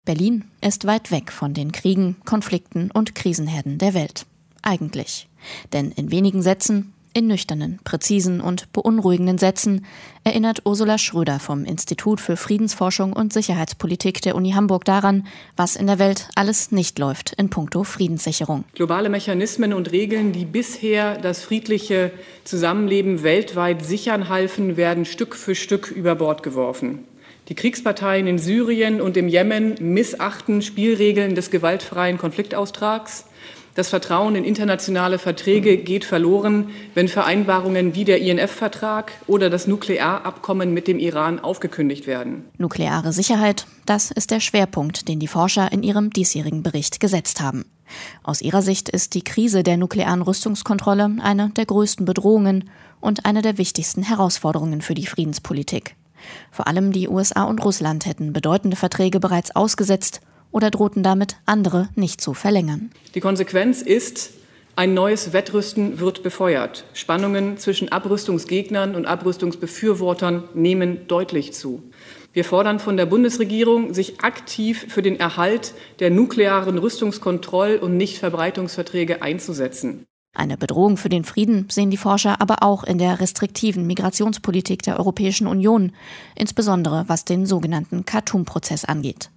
Berlin ist weit weg von den Kriegen, Konflikten und Krisenherden der Welt. Eigentlich. Denn in wenigen Sätzen, in nüchternen, präzisen und beunruhigenden Sätzen, erinnert Ursula Schröder vom Institut für Friedensforschung und Sicherheitspolitik der Uni Hamburg daran, was in der Welt alles nicht läuft in puncto Friedenssicherung. Globale Mechanismen und Regeln, die bisher das friedliche Zusammenleben weltweit sichern halfen, werden Stück für Stück über Bord geworfen. Die Kriegsparteien in Syrien und im Jemen missachten Spielregeln des gewaltfreien Konfliktaustrags. Das Vertrauen in internationale Verträge geht verloren, wenn Vereinbarungen wie der INF-Vertrag oder das Nuklearabkommen mit dem Iran aufgekündigt werden. Nukleare Sicherheit, das ist der Schwerpunkt, den die Forscher in ihrem diesjährigen Bericht gesetzt haben. Aus ihrer Sicht ist die Krise der nuklearen Rüstungskontrolle eine der größten Bedrohungen und eine der wichtigsten Herausforderungen für die Friedenspolitik. Vor allem die USA und Russland hätten bedeutende Verträge bereits ausgesetzt oder drohten damit, andere nicht zu verlängern. Die Konsequenz ist, ein neues Wettrüsten wird befeuert. Spannungen zwischen Abrüstungsgegnern und Abrüstungsbefürwortern nehmen deutlich zu. Wir fordern von der Bundesregierung, sich aktiv für den Erhalt der nuklearen Rüstungskontroll- und Nichtverbreitungsverträge einzusetzen. Eine Bedrohung für den Frieden sehen die Forscher aber auch in der restriktiven Migrationspolitik der Europäischen Union, insbesondere was den sogenannten Khartoum-Prozess angeht.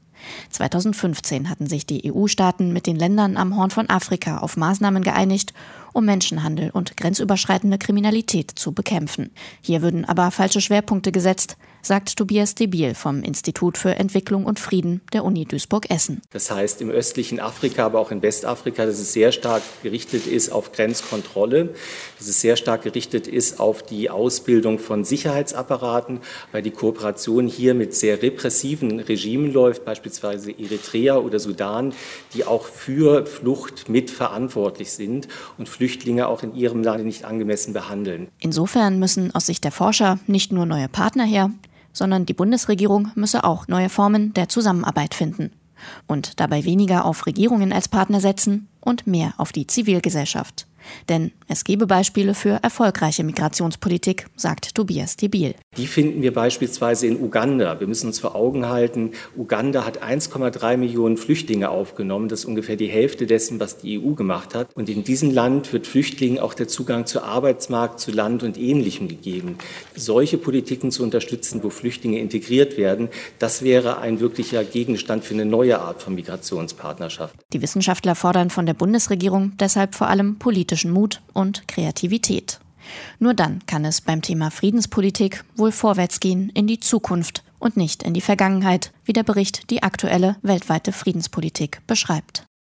2015 hatten sich die EU-Staaten mit den Ländern am Horn von Afrika auf Maßnahmen geeinigt, um Menschenhandel und grenzüberschreitende Kriminalität zu bekämpfen. Hier würden aber falsche Schwerpunkte gesetzt, sagt Tobias Debiel vom Institut für Entwicklung und Frieden der Uni Duisburg-Essen. Das heißt, im östlichen Afrika, aber auch in Westafrika, dass es sehr stark gerichtet ist auf Grenzkontrolle, dass es sehr stark gerichtet ist auf die Ausbildung von Sicherheitsapparaten, weil die Kooperation hier mit sehr repressiven Regimen läuft, beispielsweise Eritrea oder Sudan, die auch für Flucht mitverantwortlich sind und Flüchtlinge auch in ihrem Land nicht angemessen behandeln. Insofern müssen aus Sicht der Forscher nicht nur neue Partner her, sondern die Bundesregierung müsse auch neue Formen der Zusammenarbeit finden und dabei weniger auf Regierungen als Partner setzen und mehr auf die Zivilgesellschaft. Denn es gebe Beispiele für erfolgreiche Migrationspolitik, sagt Tobias Debiel. Die finden wir beispielsweise in Uganda. Wir müssen uns vor Augen halten, Uganda hat 1,3 Millionen Flüchtlinge aufgenommen. Das ist ungefähr die Hälfte dessen, was die EU gemacht hat. Und in diesem Land wird Flüchtlingen auch der Zugang zu Arbeitsmarkt, zu Land und Ähnlichem gegeben. Solche Politiken zu unterstützen, wo Flüchtlinge integriert werden, das wäre ein wirklicher Gegenstand für eine neue Art von Migrationspartnerschaft. Die Wissenschaftler fordern von der Bundesregierung deshalb vor allem politischen Mut und Kreativität. Nur dann kann es beim Thema Friedenspolitik wohl vorwärts gehen in die Zukunft und nicht in die Vergangenheit, wie der Bericht die aktuelle weltweite Friedenspolitik beschreibt.